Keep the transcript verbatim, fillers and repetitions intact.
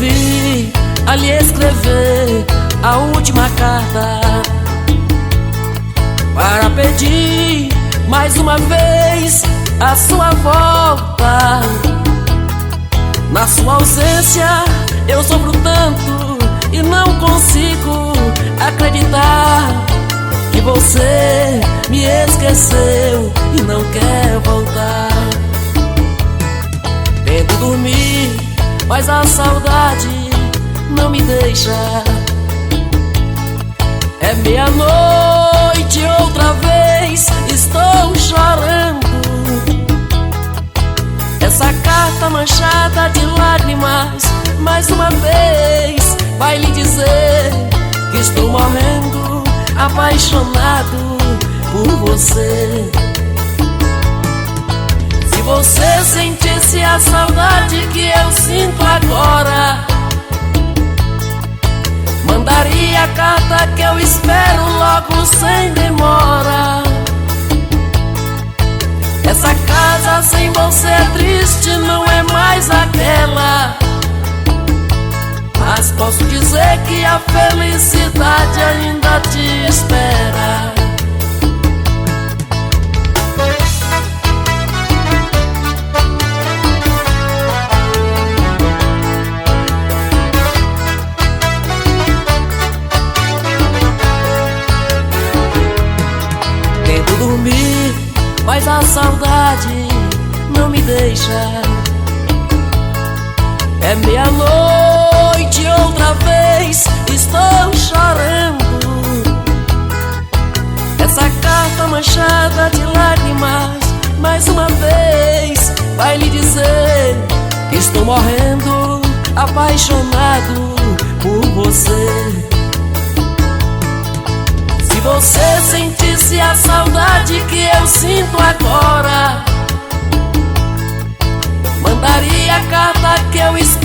resolvi a lhe escrever a última carta para pedir mais uma vez a sua volta. Na sua ausência eu sofro tanto e não consigo acreditar que você me esqueceu e não quer voltar. Tento dormir, mas a saudade não me deixa. É meia-noite outra vez, estou chorando. Essa carta manchada de lágrimas, mais uma vez vai lhe dizer que estou morrendo, apaixonado por você. Se você sentisse a saudade que eu sinto agora, mandaria a carta que eu espero logo sem demora. Essa casa sem você é triste, não é mais aquela, mas posso dizer que a felicidade ainda te espera. Tento dormir, mas a saudade não me deixa. É meia-noite outra vez, estou chorando. Essa carta manchada de lágrimas, mais uma vez vai lhe dizer que estou morrendo, apaixonado por você. Se você sentisse a saudade que eu sinto agora, mandaria a carta que eu espero